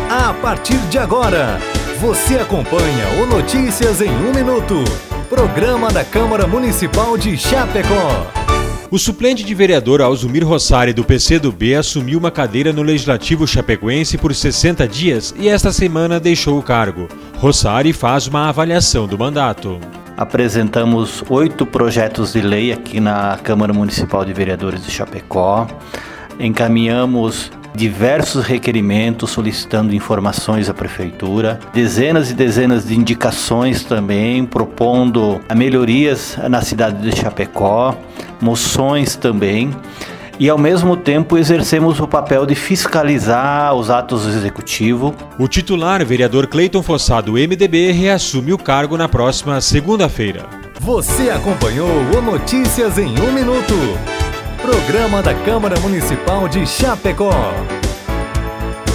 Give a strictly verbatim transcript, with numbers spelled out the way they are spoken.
A partir de agora, você acompanha o Notícias em um Minuto, programa da Câmara Municipal de Chapecó. O suplente de vereador Alzumir Rossari, do P C do B, assumiu uma cadeira no Legislativo chapecoense por sessenta dias e esta semana deixou o cargo. Rossari faz uma avaliação do mandato. Apresentamos oito projetos de lei aqui na Câmara Municipal de Vereadores de Chapecó. Encaminhamos diversos requerimentos solicitando informações à Prefeitura, dezenas e dezenas de indicações também, propondo melhorias na cidade de Chapecó, moções também, e ao mesmo tempo exercemos o papel de fiscalizar os atos do Executivo. O titular, vereador Cleiton Fossá, do M D B, reassume o cargo na próxima segunda-feira. Você acompanhou o Notícias em um Minuto, programa da Câmara Municipal de Chapecó.